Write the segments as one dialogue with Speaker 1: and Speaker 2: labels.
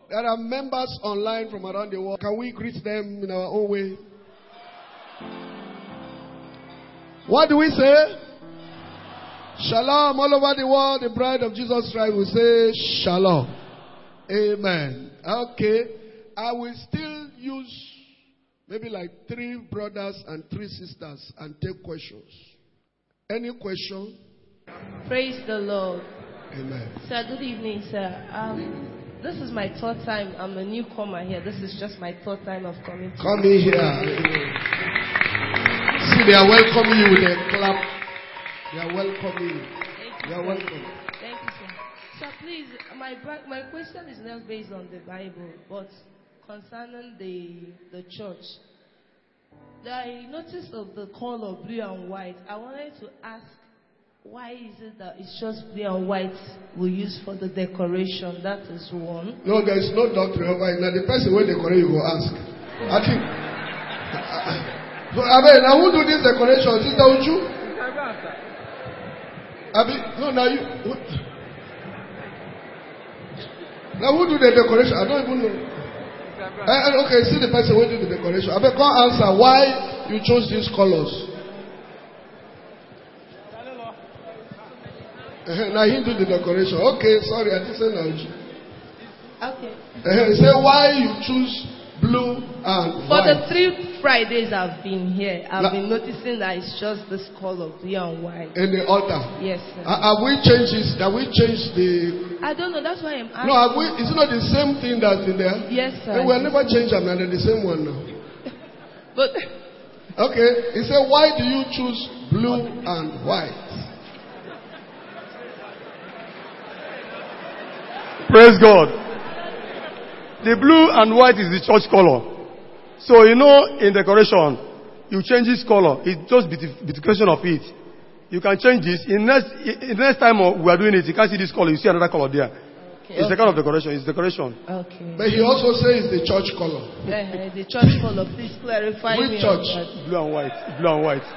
Speaker 1: There are members online from around the world. Can we greet them in our own way? What do we say? Shalom. All over the world, the bride of Jesus Christ will say shalom. Amen. Okay. I will still use maybe like 3 brothers and 3 sisters and take questions. Any question?
Speaker 2: Praise the Lord.
Speaker 1: Amen.
Speaker 2: Sir, good evening, sir. This is my 3rd time. I'm a newcomer here. This is just my 3rd time of coming to
Speaker 1: Come in here. See, they are welcoming you with a clap. They are welcoming you.
Speaker 2: Thank you.
Speaker 1: You are welcome.
Speaker 2: Thank you, sir. Sir, please, my question is not based on the Bible, but concerning the church. I noticed of the color blue and white. I wanted to ask, why is it that it's just blue and white we use for the decoration? That is one.
Speaker 1: No, there is no doctrine over it. Now the person when decorate you go ask. I think. Now who do this decoration? Sister Uju? No, now you. Now who do the decoration? I don't even know. Okay, see the person who do the decoration. I beg, can't answer why you chose these colors. Now he do the decoration. Okay, sorry, I didn't say now.
Speaker 2: Okay.
Speaker 1: He said why you choose blue and
Speaker 2: for
Speaker 1: white.
Speaker 2: the 3 Fridays I've been here, I've been noticing that it's just this color, blue and white.
Speaker 1: In the altar.
Speaker 2: Yes, sir.
Speaker 1: Have we changed this? Have we changed the?
Speaker 2: I don't know. That's why I'm asking.
Speaker 1: No, is it not the same thing that's in there?
Speaker 2: Yes, sir.
Speaker 1: We will never change them. They're the same one now.
Speaker 2: But
Speaker 1: okay, he said, why do you choose blue and white?
Speaker 3: Praise God. The blue and white is the church color. So in decoration, you change this color. It's just beautification of it. You can change this. In next time we are doing it, you can't see this color. You see another color there. Okay, it's the kind of decoration. It's decoration.
Speaker 2: Okay.
Speaker 1: But he also says the church color.
Speaker 2: The church color. Please clarify.
Speaker 1: Which church?
Speaker 3: Blue and white. Blue and white.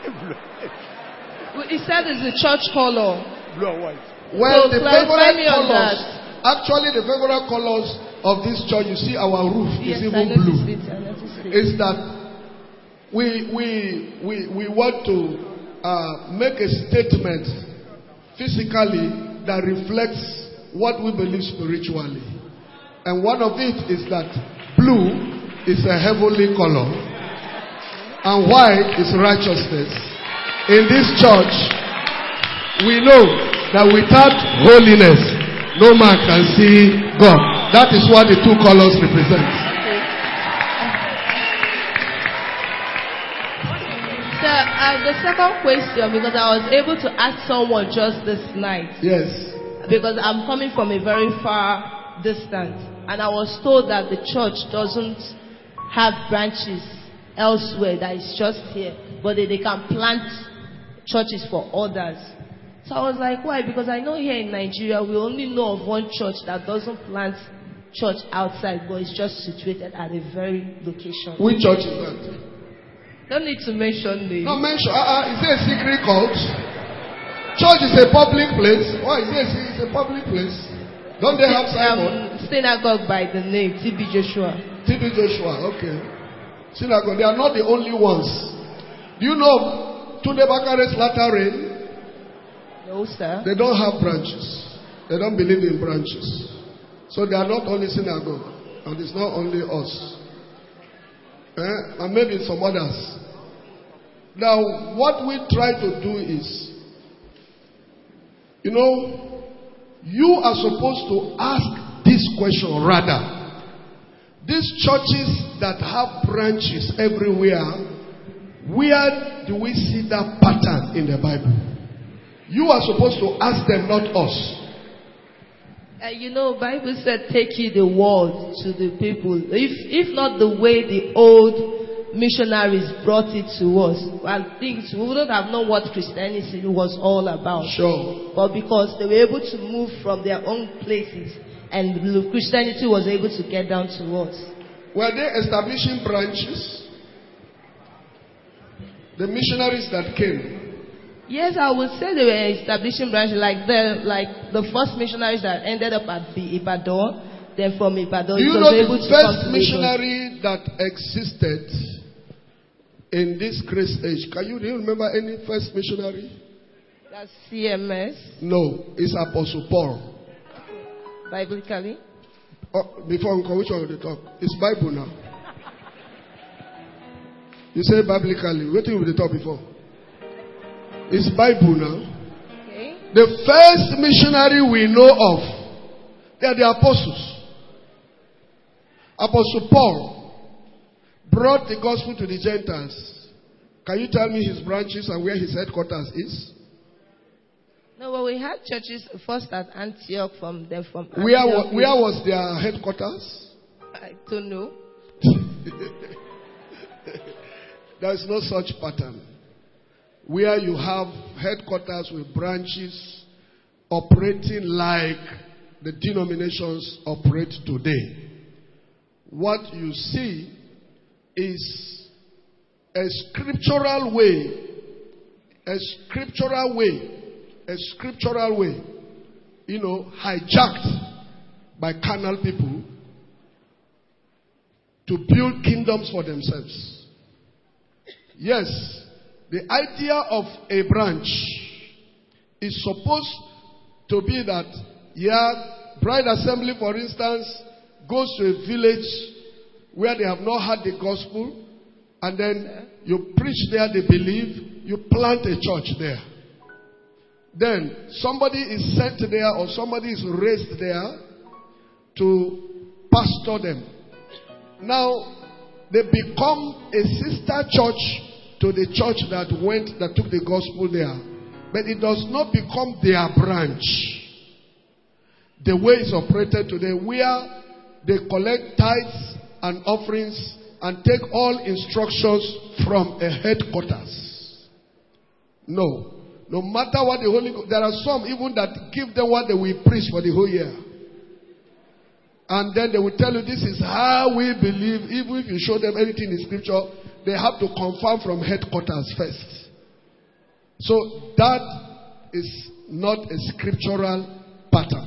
Speaker 2: He said it's the church color.
Speaker 3: Blue and white.
Speaker 1: Well,
Speaker 2: so
Speaker 1: the favorite colors. Actually, the favorite colors of this church, you see our roof is even blue. Is that we want to make a statement physically that reflects what we believe spiritually. And one of it is that blue is a heavenly color and white is righteousness. In this church, we know that without holiness, no man can see God. That is what the 2 colors represent.
Speaker 2: Sir, the second question, because I was able to ask someone just this night.
Speaker 1: Yes.
Speaker 2: Because I'm coming from a very far distance, and I was told that the church doesn't have branches elsewhere, that it's just here, but they can plant churches for others. So I was like, why? Because I know here in Nigeria, we only know of one church that doesn't plant church outside, but it's just situated at a very location.
Speaker 1: Which church is that?
Speaker 2: Don't need to mention names.
Speaker 1: No, mention. Is it a secret cult? Church is a public place. Why? It's a public place. Don't they have Simon?
Speaker 2: Synagogue by the name TB Joshua.
Speaker 1: TB Joshua, okay. Synagogue. They are not the only ones. Do you know Tunde Bakare's latter rain?
Speaker 2: No, sir.
Speaker 1: They don't have branches. They don't believe in branches. So they are not only synagogue. And it's not only us. And maybe some others. Now, what we try to do is, you are supposed to ask this question rather. These churches that have branches everywhere, where do we see that pattern in the Bible? You are supposed to ask them, not us.
Speaker 2: Bible said, take ye the word to the people. If not the way the old missionaries brought it to us, we wouldn't have known what Christianity was all about.
Speaker 1: Sure.
Speaker 2: But because they were able to move from their own places, and Christianity was able to get down to us.
Speaker 1: Were they establishing branches? The missionaries that came.
Speaker 2: Yes, I would say they were establishing branches like the first missionaries that ended up at the Ibadan. then from Ibadan.
Speaker 1: Do you
Speaker 2: He
Speaker 1: know
Speaker 2: was able
Speaker 1: the
Speaker 2: to come
Speaker 1: first
Speaker 2: to Lagos.
Speaker 1: missionary that existed in this grace age? Do you remember any first missionary?
Speaker 2: That's CMS.
Speaker 1: No, it's Apostle Paul.
Speaker 2: Biblically.
Speaker 1: Oh, before Uncle, which one will they talk? It's Bible now. You say biblically. What did we talk before? It's Bible now.
Speaker 2: Okay.
Speaker 1: The first missionary we know of, they are the apostles. Apostle Paul brought the gospel to the Gentiles. Can you tell me his branches and where his headquarters is?
Speaker 2: No, well, we had churches first at Antioch, from Antioch.
Speaker 1: Where was their headquarters?
Speaker 2: I don't know.
Speaker 1: There is no such pattern where you have headquarters with branches operating like the denominations operate today. What you see is a scriptural way, hijacked by carnal people to build kingdoms for themselves. Yes, the idea of a branch is supposed to be that, Bride Assembly, for instance, goes to a village where they have not heard the gospel, and then you preach there, they believe, you plant a church there. Then somebody is sent there or somebody is raised there to pastor them. Now, they become a sister church to the church that took the gospel there. But it does not become their branch. The way it's operated today, where they collect tithes and offerings and take all instructions from a headquarters. No. No matter what the Holy Ghost, there are some even that give them what they will preach for the whole year. And then they will tell you this is how we believe. Even if you show them anything in scripture, they have to confirm from headquarters first. So that is not a scriptural pattern.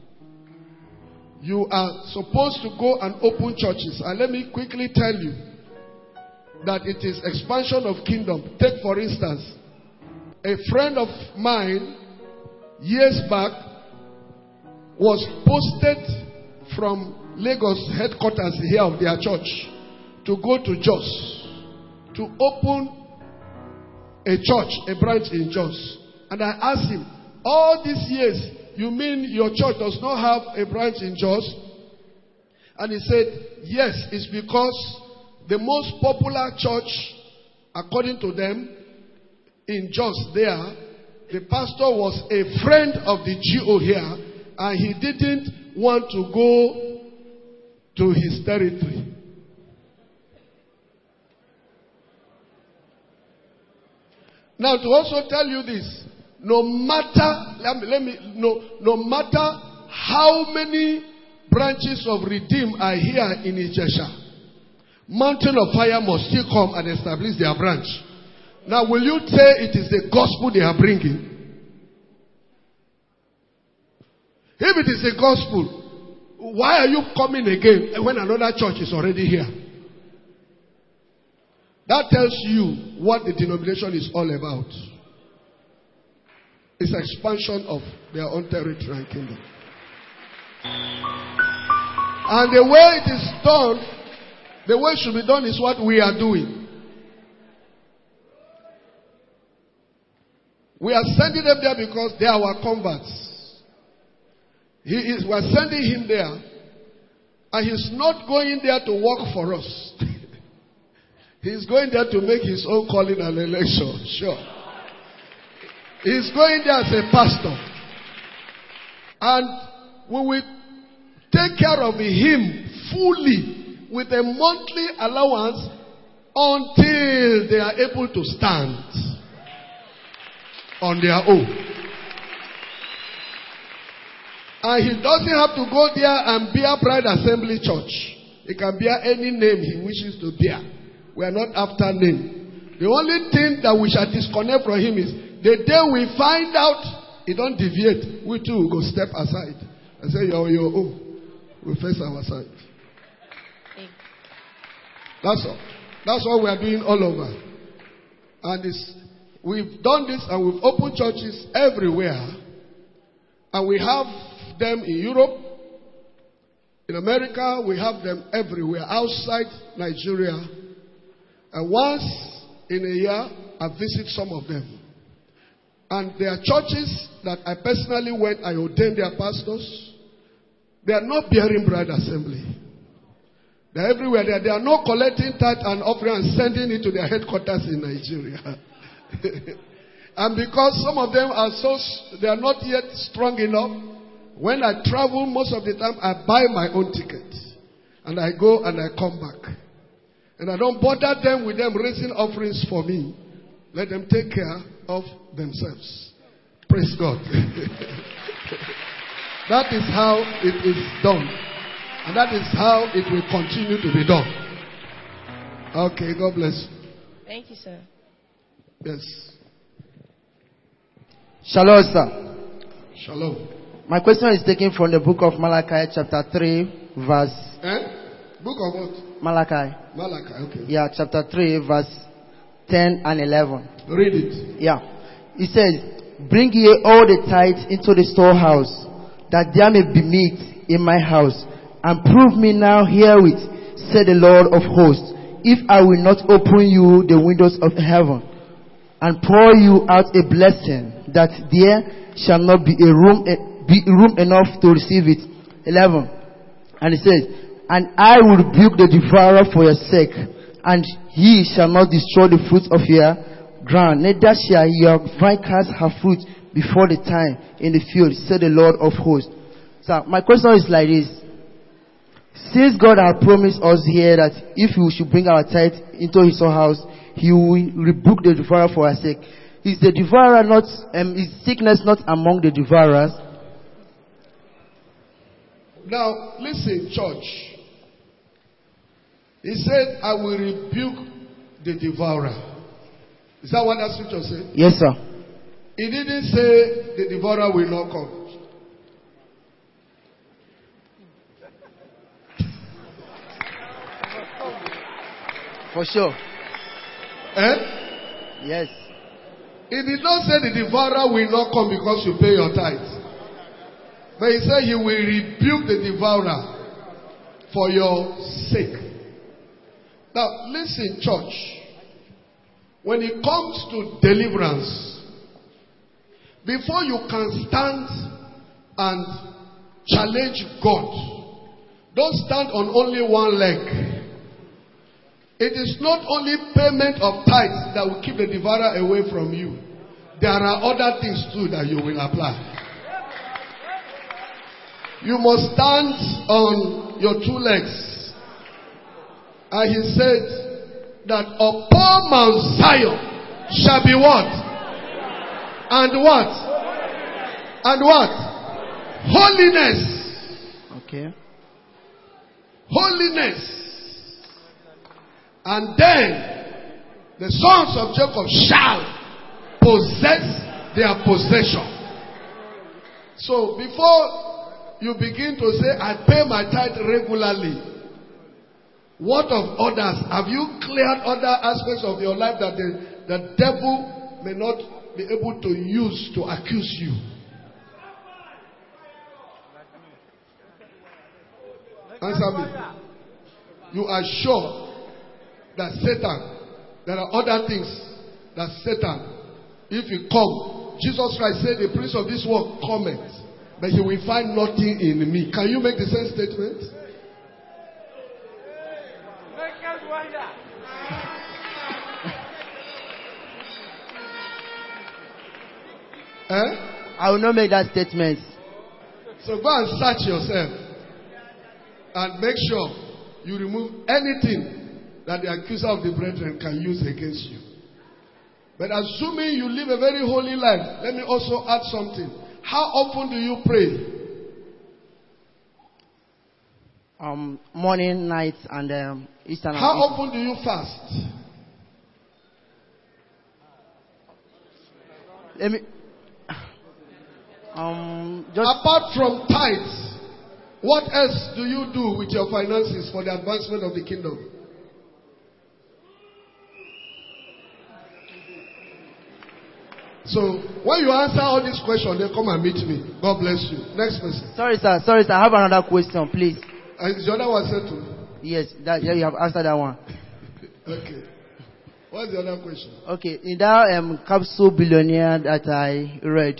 Speaker 1: You are supposed to go and open churches. And let me quickly tell you that it is expansion of kingdom. Take for instance, a friend of mine years back was posted from Lagos headquarters here of their church to go to Jos to open a church, a branch in Jos. And I asked him, all these years, you mean your church does not have a branch in Jos? And he said, yes, it's because the most popular church, according to them, in Jos there, the pastor was a friend of the GO here, and he didn't want to go to his territory. Now, to also tell you this, no matter how many branches of Redeem are here in Ijesha, Mountain of Fire must still come and establish their branch. Now, will you say it is the gospel they are bringing? If it is the gospel, why are you coming again when another church is already here? That tells you what the denomination is all about. It's expansion of their own territory and kingdom. And the way it is done, the way it should be done is what we are doing. We are sending them there because they are our converts. We are sending him there, and he's not going there to work for us. He's going there to make his own calling and election. Sure. He's going there as a pastor. And we will take care of him fully with a monthly allowance until they are able to stand on their own. And he doesn't have to go there and bear Bride Assembly Church. He can bear any name he wishes to bear. We are not after name. The only thing that we shall disconnect from him is the day we find out he don't deviate, we too will go step aside and say, you're your own. we face our side. That's all. That's what we are doing all over. And we've done this and we've opened churches everywhere. And we have them in Europe. In America, we have them everywhere. Outside Nigeria. And once in a year, I visit some of them. And there are churches that I personally went, I ordained their pastors. They are not bearing bride assembly. They are everywhere. They are not collecting tithe and offering and sending it to their headquarters in Nigeria. And because some of them they are not yet strong enough, when I travel, most of the time, I buy my own ticket. And I go and I come back. And I don't bother them with them raising offerings for me. Let them take care of themselves. Praise God. That is how it is done. And that is how it will continue to be done. Okay, God bless you.
Speaker 2: Thank you, sir.
Speaker 1: Yes.
Speaker 4: Shalom, sir.
Speaker 1: Shalom.
Speaker 4: My question is taken from the book of Malachi, chapter 3, verse...
Speaker 1: Book of what?
Speaker 4: Malachi.
Speaker 1: Malachi, okay.
Speaker 4: Yeah, chapter 3, verse 10 and 11.
Speaker 1: Read it.
Speaker 4: Yeah. It says, "Bring ye all the tithes into the storehouse, that there may be meat in my house. And prove me now herewith, said the Lord of hosts, if I will not open you the windows of heaven, and pour you out a blessing, that there shall not be room enough to receive it." 11. And it says, "And I will rebuke the devourer for your sake, and he shall not destroy the fruit of your ground, neither shall your vine cast her fruit before the time in the field, said the Lord of hosts." So my question is like this. Since God has promised us here that if we should bring our tithe into his house, he will rebuke the devourer for our sake. Is the devourer not, is sickness not among the devourers?
Speaker 1: Now, listen, church. He said, "I will rebuke the devourer." Is that what that scripture said?
Speaker 4: Yes, sir.
Speaker 1: He didn't say the devourer will not come.
Speaker 4: For sure. Yes.
Speaker 1: He did not say the devourer will not come because you pay your tithe. But he said he will rebuke the devourer for your sake. Now, listen, church. When it comes to deliverance, before you can stand and challenge God, don't stand on only one leg. It is not only payment of tithes that will keep the devourer away from you. There are other things too that you will apply. You must stand on your two legs. And he said that upon Mount Zion shall be what? And what? And what? Holiness.
Speaker 4: Okay.
Speaker 1: Holiness. And then the sons of Jacob shall possess their possession. So before you begin to say, "I pay my tithe regularly," what of others? Have you cleared other aspects of your life that the devil may not be able to use to accuse you? Answer me. You are sure that Satan, there are other things that Satan, if he come, Jesus Christ said, "The prince of this world cometh, but he will find nothing in me." Can you make the same statement?
Speaker 4: I will not make that statement.
Speaker 1: So go and search yourself and make sure you remove anything that the accuser of the brethren can use against you. But assuming you live a very holy life, let me also add something. How often do you pray?
Speaker 4: Morning, night, and Eastern.
Speaker 1: How often do you fast?
Speaker 4: Let me.
Speaker 1: Apart from tithes, What else do you do with your finances for the advancement of the kingdom? So, when you answer all these questions, then come and meet me. God bless you. Next person.
Speaker 4: Sorry, sir. I have another question, please.
Speaker 1: Is the other one settled?
Speaker 4: Yes, you have answered that one.
Speaker 1: Okay. What's the other question?
Speaker 4: Okay, in that capsule billionaire that I read,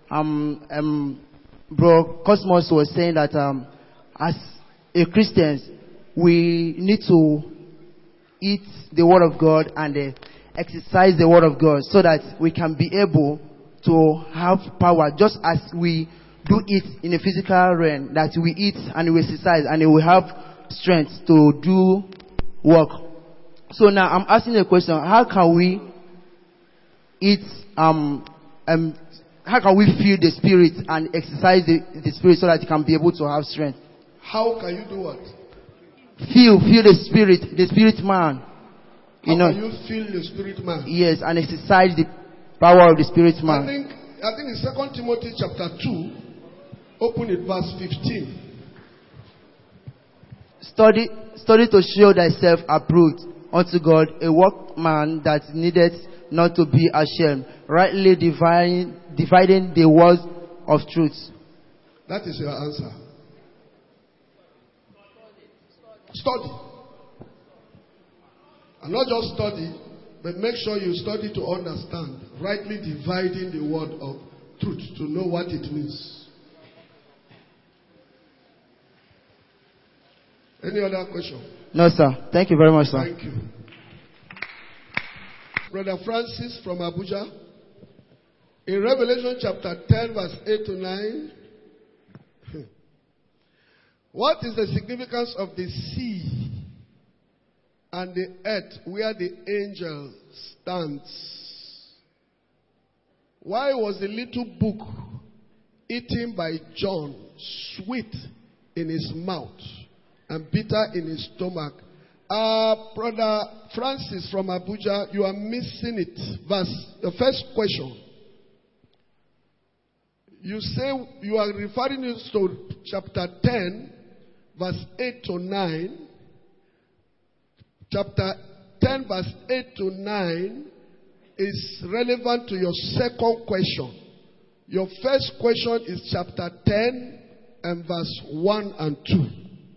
Speaker 4: Bro Cosmos was saying that as a Christians, we need to eat the Word of God and exercise the Word of God so that we can be able to have power, just as we do it in a physical realm, that we eat and we exercise and we have strength to do work. So now I'm asking a question: how can we eat? How can we feel the Spirit and exercise the Spirit so that you can be able to have strength?
Speaker 1: How can you do what?
Speaker 4: Feel the Spirit man.
Speaker 1: How can you feel the Spirit man?
Speaker 4: Yes, and exercise the power of the Spirit man.
Speaker 1: I think in 2 Timothy chapter 2, open it verse 15.
Speaker 4: Study to show thyself approved unto God, a workman that needeth not to be ashamed, rightly dividing the word of truth.
Speaker 1: That is your answer. Study. And not just study, but make sure you study to understand, rightly dividing the word of truth, to know what it means. Any other question?
Speaker 4: No, sir. Thank you very much, sir.
Speaker 1: Thank you. Brother Francis from Abuja. In Revelation chapter 10, verse 8 to 9, what is the significance of the sea and the earth where the angel stands? Why was the little book eaten by John sweet in his mouth and bitter in his stomach? Brother Francis from Abuja, you are missing it. The first question. You say you are referring to chapter 10, verse 8 to 9. Chapter 10, verse 8 to 9 is relevant to your second question. Your first question is chapter 10 and verse 1 and 2.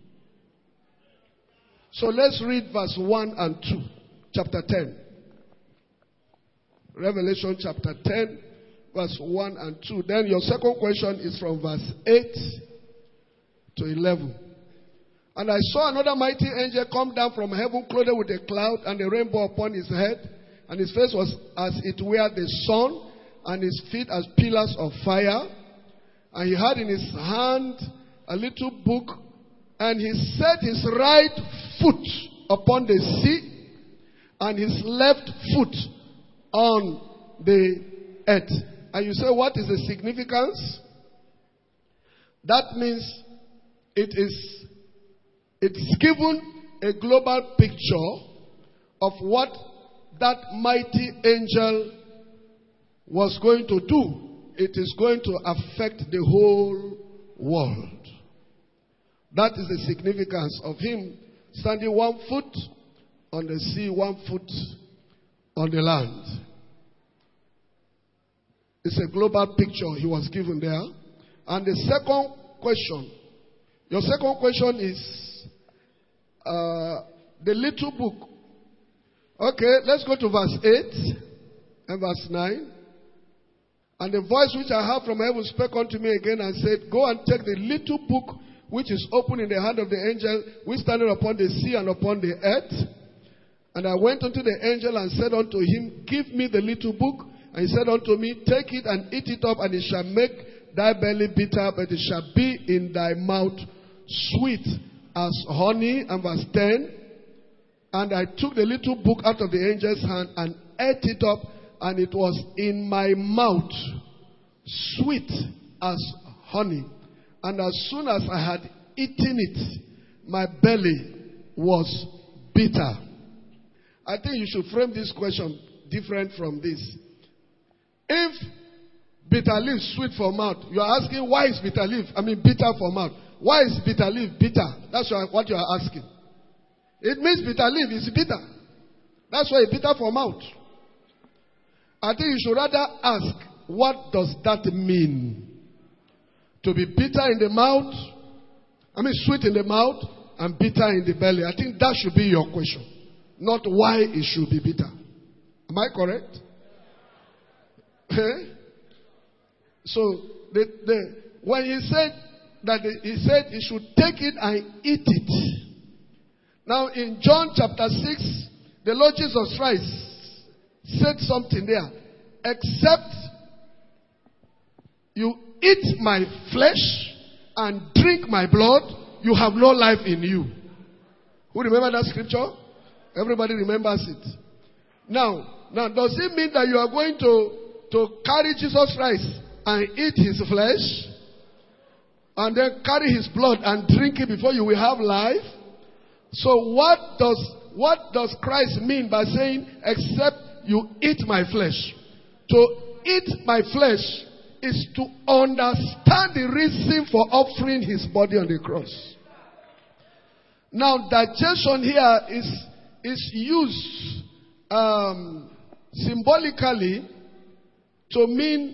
Speaker 1: So let's read verse 1 and 2, chapter 10. Revelation chapter 10, verse 1 and 2. Then your second question is from verse 8 to 11. And I saw another mighty angel come down from heaven, clothed with a cloud and a rainbow upon his head. And his face was as it were the sun, and his feet as pillars of fire. And he had in his hand a little book, and he set his right foot upon the sea, and his left foot on the earth. And you say, what is the significance? That means it's given a global picture of what that mighty angel was going to do. It is going to affect the whole world. That is the significance of him standing 1 foot on the sea, 1 foot on the land. It's a global picture he was given there. And the second question, your second question is the little book. Okay, let's go to verse 8 and verse 9. And the voice which I heard from heaven spake unto me again and said, Go and take the little book which is open in the hand of the angel which standeth upon the sea and upon the earth. And I went unto the angel and said unto him, Give me the little book. And he said unto me, Take it and eat it up, and it shall make thy belly bitter, but it shall be in thy mouth sweet as honey. And verse 10. And I took the little book out of the angel's hand and ate it up, and it was in my mouth sweet as honey. And as soon as I had eaten it, my belly was bitter. I think you should frame this question different from this. If bitter leaf sweet for mouth, you are asking why is bitter leaf, bitter for mouth. Why is bitter leaf bitter? That's what you are asking. It means bitter leaf is bitter. That's why it's bitter for mouth. I think you should rather ask, what does that mean? To be bitter in the mouth, sweet in the mouth and bitter in the belly. I think that should be your question. Not why it should be bitter. Am I correct? So, when he said that he should take it and eat it. Now, in John chapter 6, the Lord Jesus Christ said something there. Except you eat my flesh and drink my blood, you have no life in you. Who remember that scripture? Everybody remembers it. Now, does it mean that you are going to carry Jesus Christ and eat his flesh and then carry his blood and drink it before you will have life? So what does Christ mean by saying, except you eat my flesh? To eat my flesh is to understand the reason for offering his body on the cross. Now, digestion here is used symbolically to mean,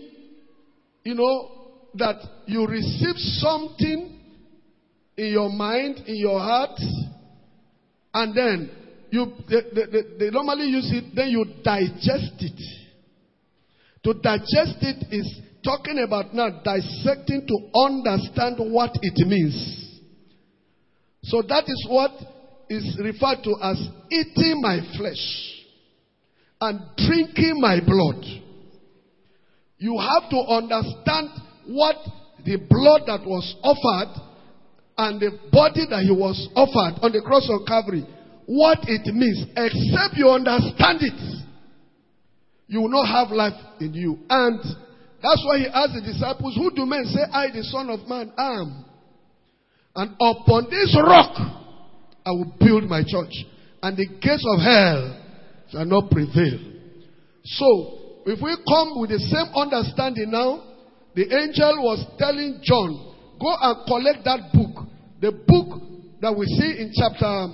Speaker 1: that you receive something in your mind, in your heart, and then they normally use it, then you digest it. To digest it is talking about now dissecting to understand what it means. So that is what is referred to as eating my flesh and drinking my blood. You have to understand what the blood that was offered and the body that he was offered on the cross of Calvary, what it means. Except you understand it, you will not have life in you. And that's why he asked the disciples, who do men say I, the Son of Man, am? And upon this rock I will build my church, and the gates of hell shall not prevail. So, if we come with the same understanding now, the angel was telling John, go and collect that book. The book that we see in chapter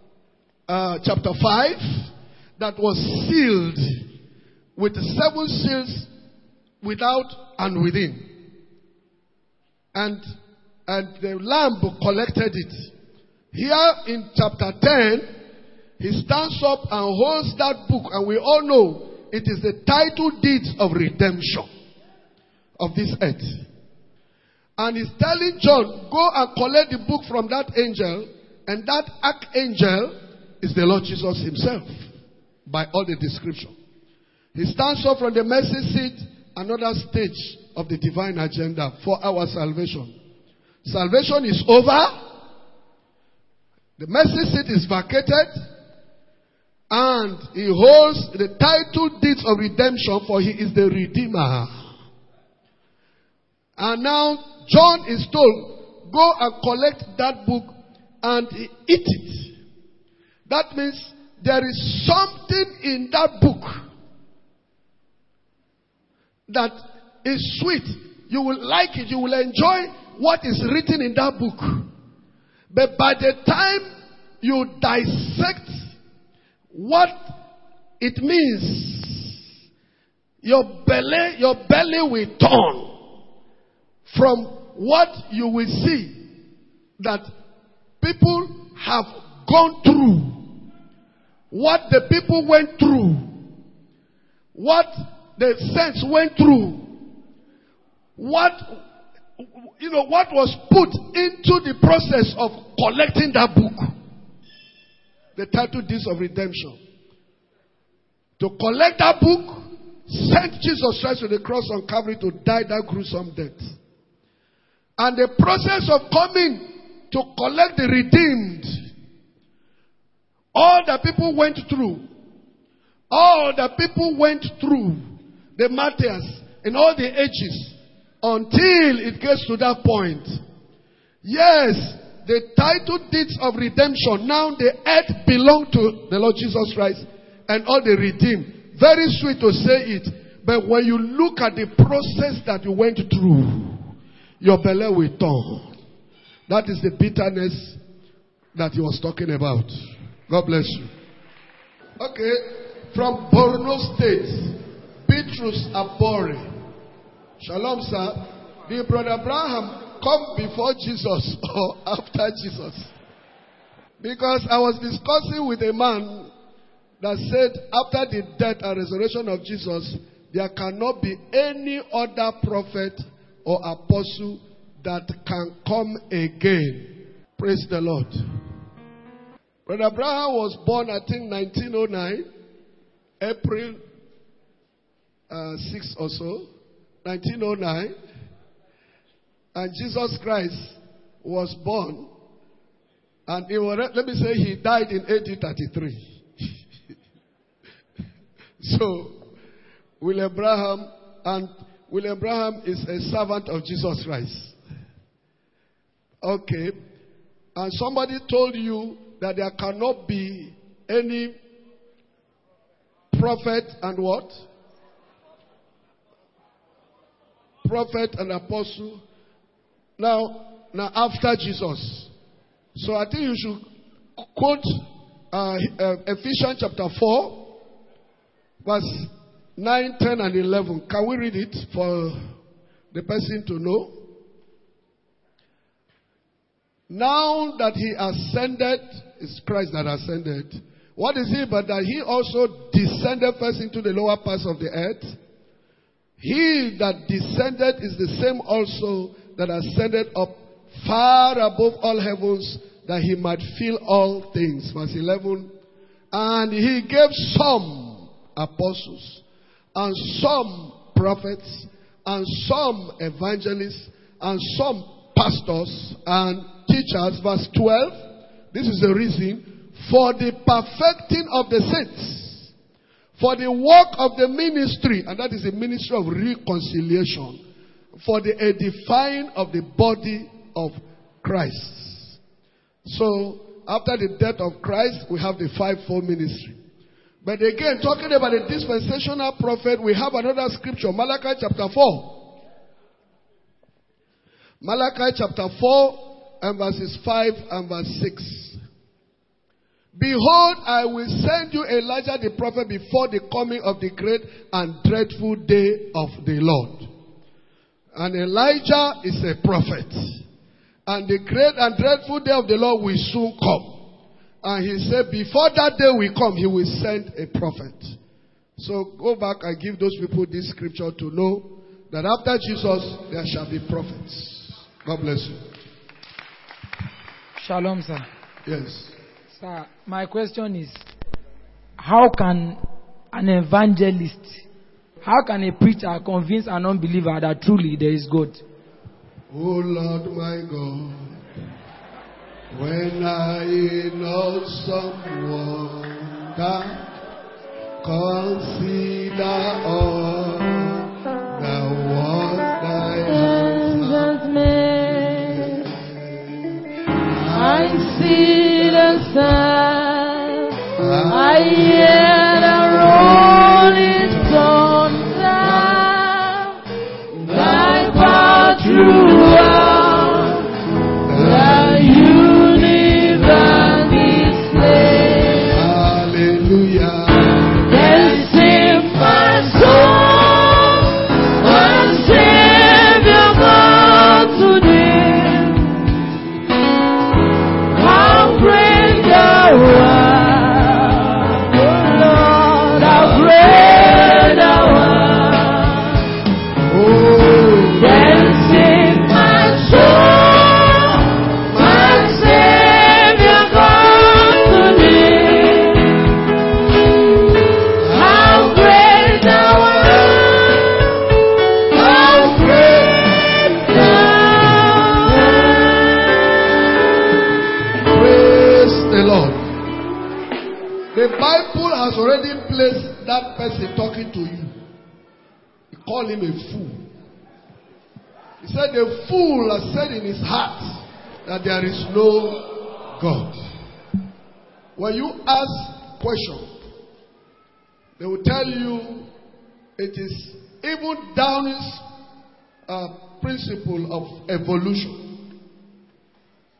Speaker 1: 5, that was sealed with 7 seals without and within. And the Lamb collected it. Here in chapter 10, he stands up and holds that book, and we all know it is the title deeds of redemption of this earth. And he's telling John, go and collect the book from that angel, and that archangel is the Lord Jesus himself, by all the description. He stands up from the mercy seat, another stage of the divine agenda for our salvation. Salvation is over. The mercy seat is vacated. And he holds the title deeds of redemption, for he is the Redeemer. And now John is told, go and collect that book and eat it. That means there is something in that book that is sweet. You will like it. You will enjoy what is written in that book. But by the time you dissect what it means, your belly will turn from what you will see that people have gone through, what the people went through, what the saints went through, what was put into the process of collecting that book. The title deeds of redemption. To collect that book, sent Jesus Christ to the cross on Calvary to die that gruesome death. And the process of coming to collect the redeemed, all the people went through, the martyrs in all the ages, until it gets to that point. Yes, the title deeds of redemption, now the earth belong to the Lord Jesus Christ and all the redeemed. Very sweet to say it, but when you look at the process that you went through, your belly will turn. That is the bitterness that he was talking about. God bless you. Okay, from Borno State, Petrus Abore. Shalom, sir. Did Brother Abraham come before Jesus or after Jesus? Because I was discussing with a man that said after the death and resurrection of Jesus, there cannot be any other prophet or apostle that can come again. Praise the Lord. Brother Abraham was born, I think, 1909, April 6 or so, 1909. And Jesus Christ was born, and let me say he died in AD 33. So, William Branham is a servant of Jesus Christ. Okay. And somebody told you that there cannot be any prophet and what? Prophet and apostle. Now after Jesus. So I think you should quote Ephesians chapter 4. Verse 9, 10, and 11. Can we read it for the person to know? Now that he ascended, it's Christ that ascended. What is it but that he also descended first into the lower parts of the earth? He that descended is the same also that ascended up far above all heavens, that he might fill all things. Verse 11. And he gave some apostles, and some prophets, and some evangelists, and some pastors and teachers. Verse 12. This is the reason for the perfecting of the saints, for the work of the ministry, and that is the ministry of reconciliation, for the edifying of the body of Christ. So, after the death of Christ, we have the fivefold ministry. But again, talking about a dispensational prophet, we have another scripture, Malachi chapter 4. Malachi chapter 4 and verses 5 and verse 6. Behold, I will send you Elijah the prophet before the coming of the great and dreadful day of the Lord. And Elijah is a prophet. And the great and dreadful day of the Lord will soon come. And he said, before that day will come, he will send a prophet. So go back and give those people this scripture to know that after Jesus, there shall be prophets. God bless you.
Speaker 5: Shalom, sir.
Speaker 1: Yes.
Speaker 5: Sir, my question is, how can an evangelist, how can a preacher convince an unbeliever that truly there is God?
Speaker 1: Oh Lord my God. When I know someone that consider all the words thy hands have made,
Speaker 2: I see the sun, I hear the rolling thunder, thy power throughout the universe display.
Speaker 1: Hallelujah.
Speaker 2: Then sing my soul, my Savior God today. How great thou art, oh Lord, how great thou art.
Speaker 1: Oh,
Speaker 2: Then sing my soul, my Savior God today. How great thou art, how great thou art.
Speaker 1: praise the Lord. The Bible has already placed that person talking to you. He called him a fool. He said the fool has said in his heart that there is no God. When you ask questions, they will tell you it is even Darwin's principle of evolution.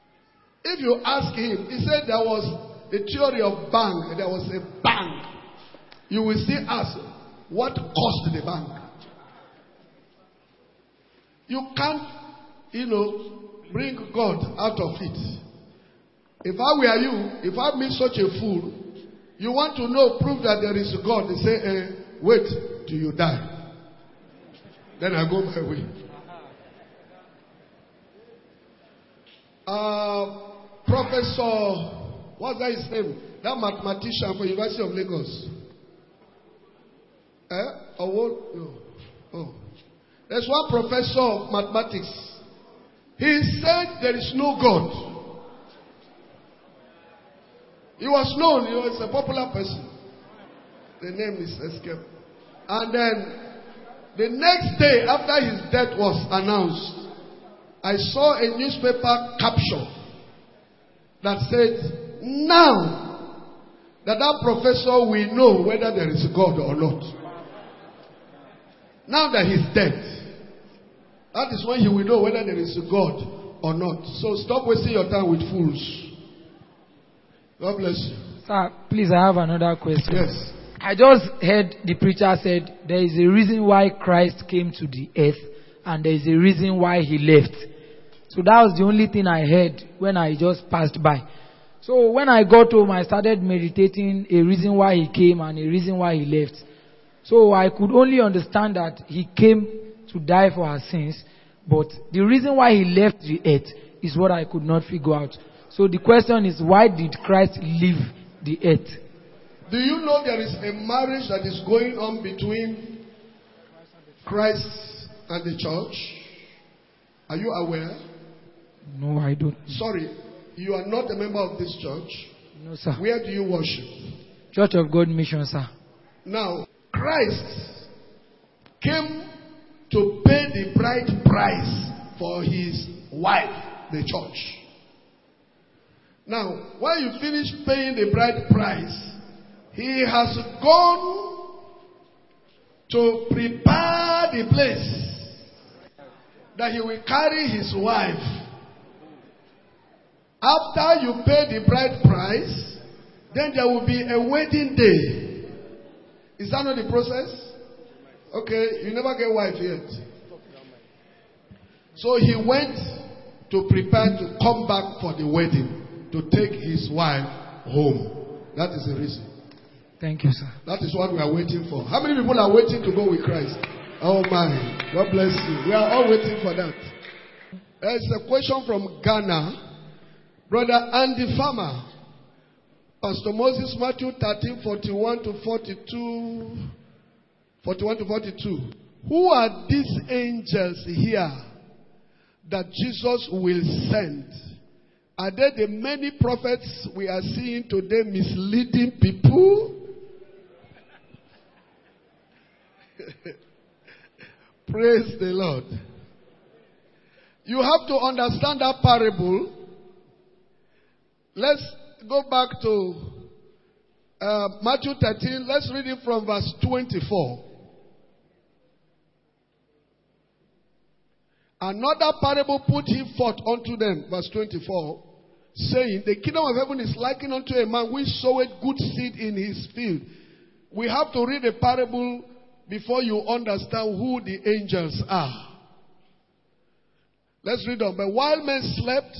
Speaker 1: If you ask him, he said there was a theory of bang. There was a bang. You will still ask, what caused the bang? You can't, bring God out of it. If I were you, if I meet such a fool, you want to know, prove that there is a God. They say, wait till you die. Then I go my way. Professor, what's that his name? That mathematician for University of Lagos. Or what? No. Oh. There's one professor of mathematics. He said there is no God. He was known, he was a popular person. The name is escaped. And then, the next day after his death was announced, I saw a newspaper caption that said, now that professor will know whether there is God or not. Now that he's dead, that is when he will know whether there is a God or not. So stop wasting your time with fools. God bless you.
Speaker 5: Sir, please, I have another question.
Speaker 1: Yes.
Speaker 5: I just heard the preacher said there is a reason why Christ came to the earth and there is a reason why he left. So that was the only thing I heard when I just passed by. So when I got home, I started meditating a reason why he came and a reason why he left. So I could only understand that he came to die for our sins, but the reason why he left the earth is what I could not figure out. So the question is, why did Christ leave the earth?
Speaker 1: Do you know there is a marriage that is going on between Christ and the church? Are you aware?
Speaker 5: No, I don't.
Speaker 1: Sorry, you are not a member of this church?
Speaker 5: No, sir.
Speaker 1: Where do you worship?
Speaker 5: Church of God Mission, sir.
Speaker 1: Now, Christ came to pay the bride price for his wife, the church. Now, when you finish paying the bride price, he has gone to prepare the place that he will carry his wife. After you pay the bride price, then there will be a wedding day. Is that not the process? Okay, you never get wife yet. So he went to prepare to come back for the wedding, to take his wife home. That is the reason.
Speaker 5: Thank you, sir.
Speaker 1: That is what we are waiting for. How many people are waiting to go with Christ? Oh my, God bless you. We are all waiting for that. There's a question from Ghana. Brother Andy Farmer. Pastor Moses, Matthew 13, 41 to 42. 41 to 42. Who are these angels here that Jesus will send? Are they the many prophets we are seeing today misleading people? Praise the Lord. You have to understand that parable. Let's go back to Matthew 13. Let's read it from verse 24. Another parable put he forth unto them, verse 24, saying, the kingdom of heaven is likened unto a man which sowed good seed in his field. We have to read a parable before you understand who the angels are. Let's read on. But while men slept,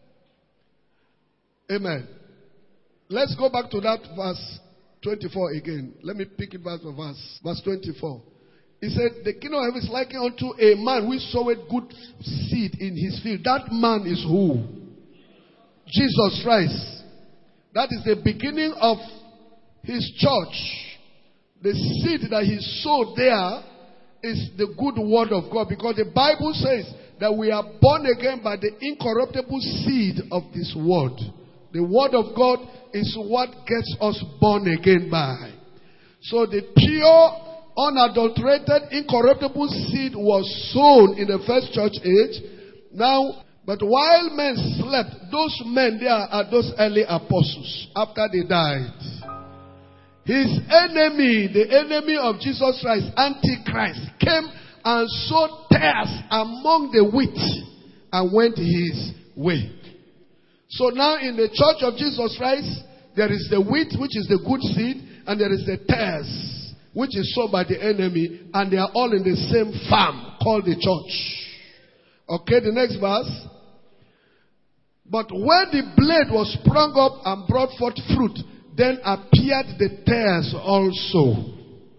Speaker 1: amen. Let's go back to that verse 24 again. Let me pick it back to verse 24. He said, the kingdom of heaven is likened unto a man which sowed good seed in his field. That man is who? Jesus Christ. That is the beginning of his church. The seed that he sowed there is the good word of God, because the Bible says that we are born again by the incorruptible seed of this word. The word of God is what gets us born again by. So the pure, unadulterated, incorruptible seed was sown in the first church age. Now, but while men slept, those men there are those early apostles after they died. His enemy, the enemy of Jesus Christ, Antichrist, came and sowed tares among the wheat and went his way. So now in the church of Jesus Christ, there is the wheat, which is the good seed, and there is the tares, which is sown by the enemy, and they are all in the same farm called the church. Okay, the next verse. But when the blade was sprung up and brought forth fruit, then appeared the tares also.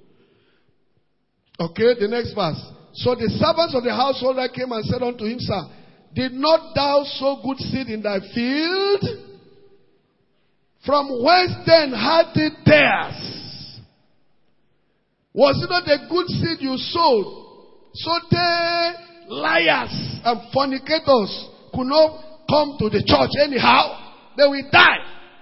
Speaker 1: Okay, the next verse. So the servants of the householder came and said unto him, Sir, did not thou sow good seed in thy field? From whence then had it tares? Was it not the good seed you sowed? So they, liars and fornicators, could not come to the church anyhow. They will die.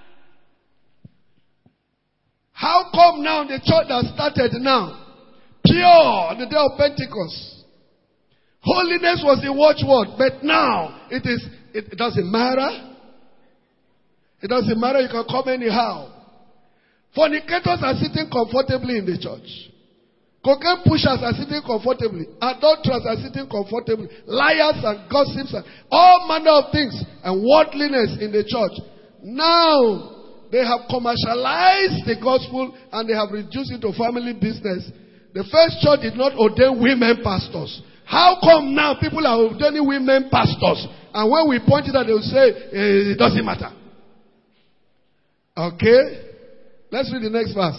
Speaker 1: How come now the church that started now, pure on the day of Pentecost, holiness was the watchword, but now it doesn't matter. It doesn't matter, you can come anyhow. Fornicators are sitting comfortably in the church. Cocaine pushers are sitting comfortably. Adulterers are sitting comfortably. Liars and gossips and all manner of things and worldliness in the church. Now, they have commercialized the gospel and they have reduced it to family business. The first church did not ordain women pastors. How come now people are ordaining women pastors? And when we point it out, they will say, it doesn't matter. Okay? Let's read the next verse.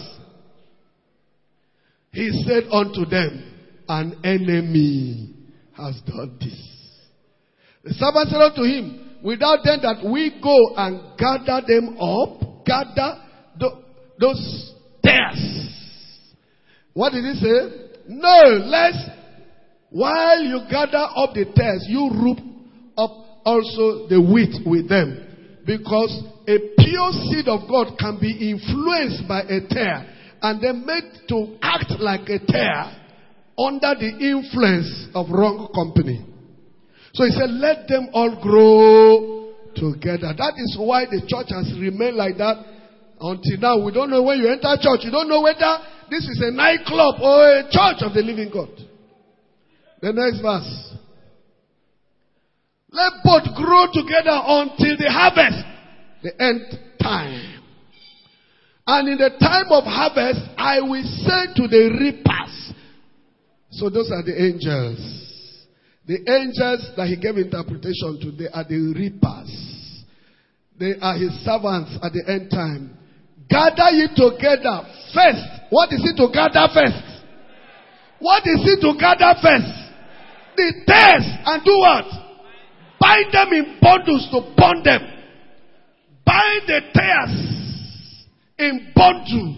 Speaker 1: He said unto them, an enemy has done this. The servant said unto him, without then that we go and gather them up, gather those tares. What did he say? No, lest while you gather up the tares, you root up also the wheat with them. Because a pure seed of God can be influenced by a tare and then made to act like a tare under the influence of wrong company. So he said, let them all grow together. That is why the church has remained like that until now. We don't know when you enter church. You don't know whether this is a nightclub or a church of the living God. The next verse. Let both grow together until the harvest, the end time. And in the time of harvest, I will say to the reapers. So those are the angels. The angels that he gave interpretation to, they are the reapers. They are his servants at the end time. Gather ye together first. What is it to gather first? What is it to gather first? The tares, and do what? Bind them in bundles to bond them. Bind the tares in bundle.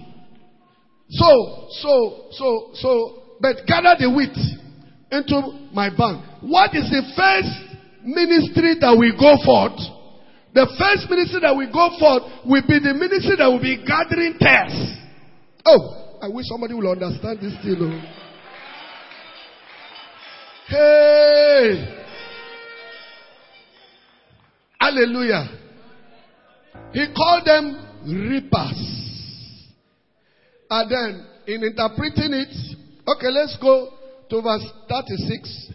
Speaker 1: But gather the wheat into my barn. What is the first ministry that we go forth? The first ministry that we go forth will be the ministry that will be gathering tares. Oh, I wish somebody will understand this thing. Oh. Hey! Hallelujah. He called them reapers. And then, in interpreting it, okay, let's go to verse 36.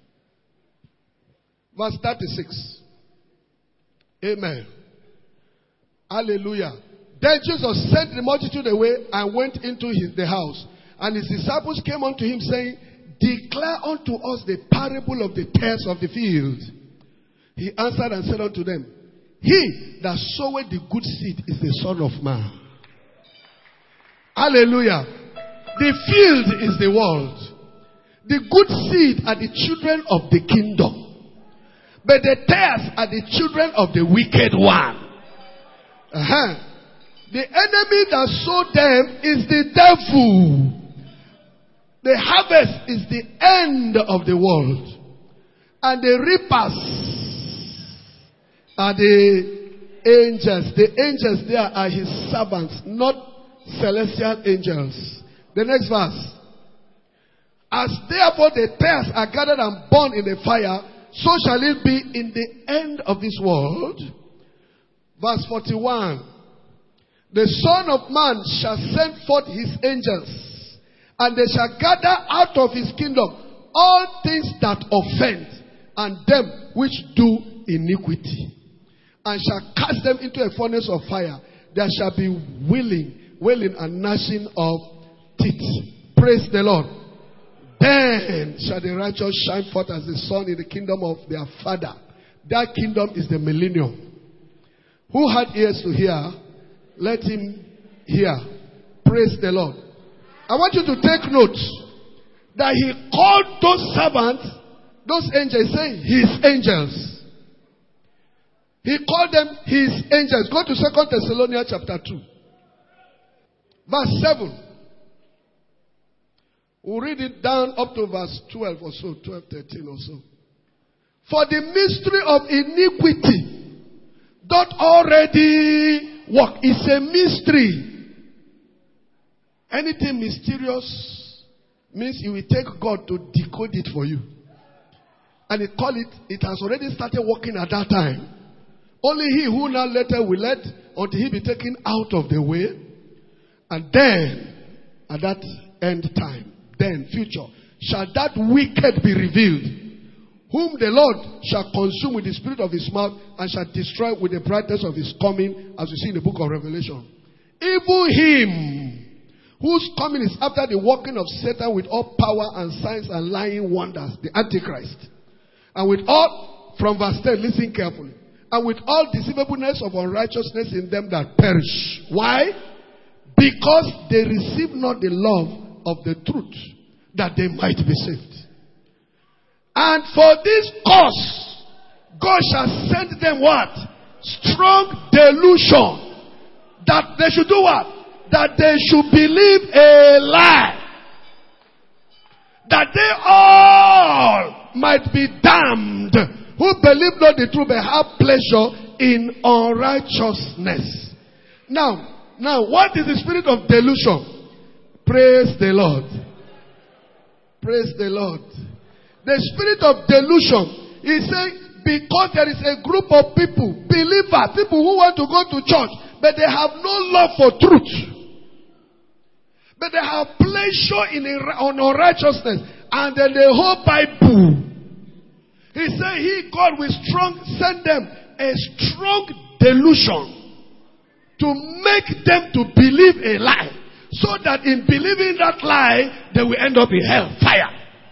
Speaker 1: Verse 36. Amen. Hallelujah. Then Jesus sent the multitude away and went into the house. And his disciples came unto him, saying, declare unto us the parable of the tares of the field. He answered and said unto them, he that soweth the good seed is the Son of Man. Hallelujah. The field is the world. The good seed are the children of the kingdom. But the tares are the children of the wicked one. The enemy that sowed them is the devil. The harvest is the end of the world. And the reapers are the angels. The angels there are his servants, not celestial angels. The next verse. As therefore the tares are gathered and burned in the fire, so shall it be in the end of this world. Verse 41. The Son of Man shall send forth his angels, and they shall gather out of his kingdom all things that offend, and them which do iniquity, and shall cast them into a furnace of fire. There shall be wailing and gnashing of teeth. Praise the Lord. Then shall the righteous shine forth as the sun in the kingdom of their Father. That kingdom is the millennium. Who had ears to hear, let him hear. Praise the Lord. I want you to take note that he called those servants, those angels, saying his angels. He called them his angels. Go to 2 Thessalonians chapter 2. Verse 7. We'll read it down up to verse 12 or so, 12, 13 or so. For the mystery of iniquity doth already work. It's a mystery. Anything mysterious means you will take God to decode it for you. And it has already started working at that time. Only he who now later will let until he be taken out of the way. And then, at that end time, then future, shall that wicked be revealed, whom the Lord shall consume with the spirit of his mouth and shall destroy with the brightness of his coming, as we see in the book of Revelation. Even him whose coming is after the working of Satan with all power and signs and lying wonders, the Antichrist. And with all, from verse 10, listen carefully. And with all deceivableness of unrighteousness in them that perish. Why? Because they receive not the love of the truth, that they might be saved. And for this cause, God shall send them what? Strong delusion. That they should do what? That they should believe a lie. That they all might be damned, who believe not the truth but have pleasure in unrighteousness. Now, what is the spirit of delusion? Praise the Lord. Praise the Lord. The spirit of delusion is saying, because there is a group of people, believers, people who want to go to church, but they have no love for truth. But they have pleasure on unrighteousness. And then the whole Bible. He said God will send them a strong delusion to make them to believe a lie. So that in believing that lie, they will end up in hell, fire.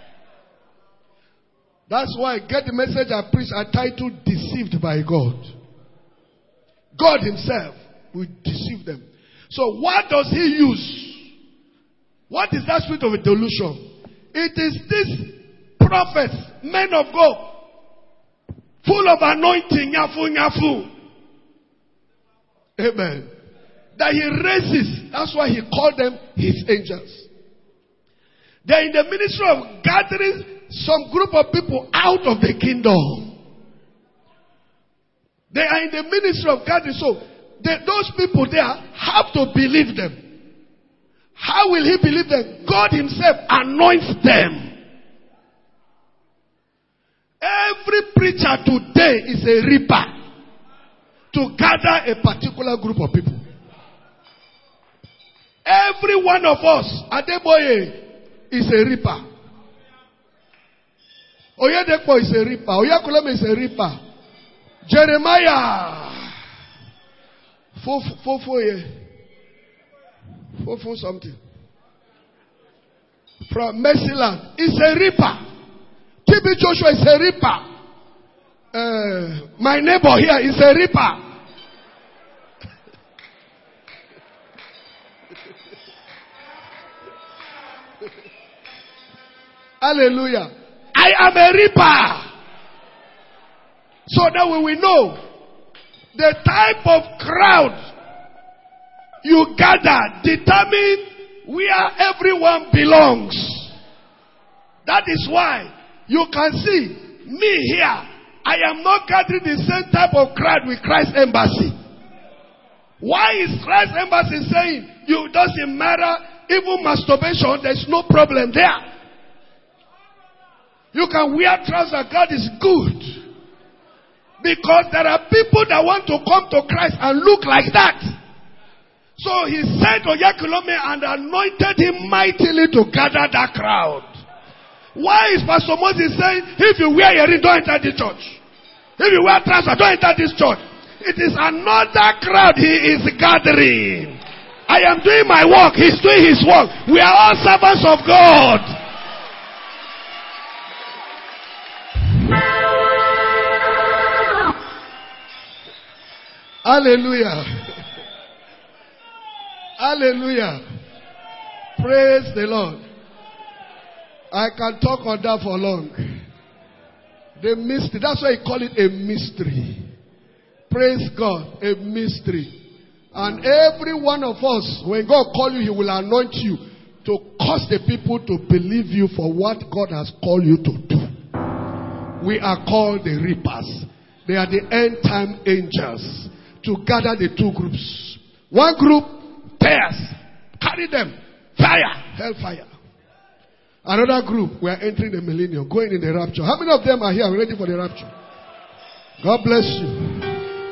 Speaker 1: That's why get the message I preach, I titled Deceived by God. God himself will deceive them. So what does he use? What is that spirit of a delusion? It is these prophets, men of God, full of anointing, nyafu. Amen. That he raises. That's why he called them his angels. They are in the ministry of gathering some group of people out of the kingdom. They are in the ministry of gathering. So those people there have to believe them. How will he believe them? God himself anoints them. Every preacher today is a reaper to gather a particular group of people. Every one of us, Adeboye, is a reaper. Oyedepo is a reaper. Oyakuleme is a reaper. Jeremiah, Fofo something. From Mercyland is a reaper. TB Joshua is a reaper. My neighbor here is a reaper. Hallelujah. I am a reaper. So that we will know the type of crowd you gather determine where everyone belongs. That is why you can see me here. I am not gathering the same type of crowd with Christ Embassy. Why is Christ Embassy saying you doesn't matter, even masturbation, there's no problem there. You can wear trousers, God is good. Because there are people that want to come to Christ and look like that. So he sent Oyakhilome and anointed him mightily to gather that crowd. Why is Pastor Moses saying, if you wear earring, don't enter this church? If you wear trousers, don't enter this church? It is another crowd he is gathering. I am doing my work. He's doing his work. We are all servants of God. Hallelujah. Hallelujah. Praise the Lord. I can talk on that for long. The mystery. That's why I call it a mystery. Praise God. A mystery. And every one of us, when God calls you, He will anoint you to cause the people to believe you for what God has called you to do. We are called the reapers. They are the end time angels to gather the two groups. One group, tears, carry them, fire, hellfire. Another group, we are entering the millennium, going in the rapture. How many of them are here ready for the rapture? God bless you.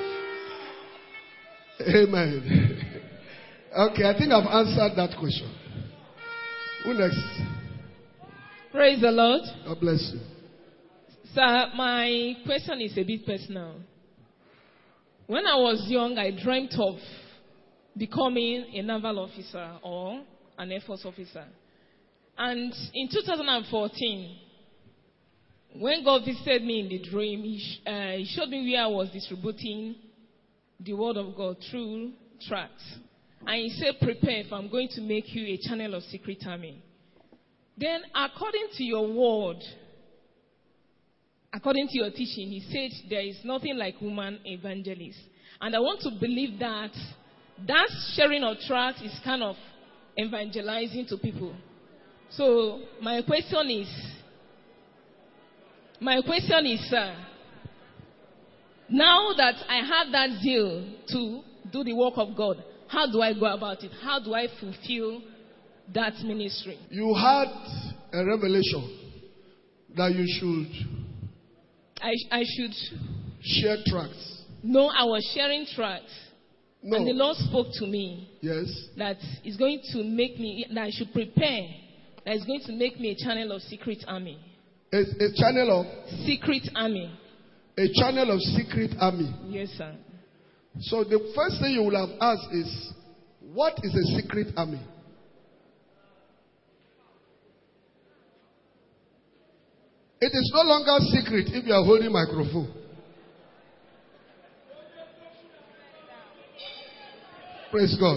Speaker 1: Amen. Okay, I think I've answered that question. Who next?
Speaker 6: Praise the Lord.
Speaker 1: God bless you.
Speaker 6: Sir, my question is a bit personal. When I was young, I dreamt of becoming a naval officer or an Air Force officer. And in 2014, when God visited me in the dream, He showed me where I was distributing the word of God through tracts. And He said, prepare, if I'm going to make you a channel of secret army. Then, according to your word, according to your teaching, He said there is nothing like woman evangelist. And I want to believe that sharing of tracts is kind of evangelizing to people. So, my question is, sir, now that I have that zeal to do the work of God, how do I go about it? How do I fulfill that ministry?
Speaker 1: You had a revelation that you should...
Speaker 6: I should...
Speaker 1: share tracts.
Speaker 6: No, I was sharing tracts.
Speaker 1: No.
Speaker 6: And the Lord spoke to me.
Speaker 1: Yes.
Speaker 6: That is going to make me... that I should prepare. That is going to make me a channel of secret army.
Speaker 1: A channel of?
Speaker 6: Secret army.
Speaker 1: A channel of secret army.
Speaker 6: Yes, sir.
Speaker 1: So the first thing you will have asked is, what is a secret army? It is no longer secret if you are holding microphone. Praise God.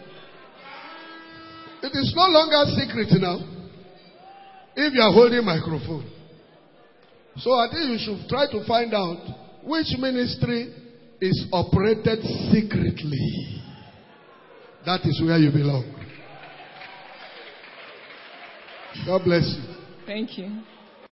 Speaker 1: It is no longer secret now if you are holding microphone. So I think you should try to find out which ministry is operated secretly. That is where you belong. God bless you.
Speaker 6: Thank you.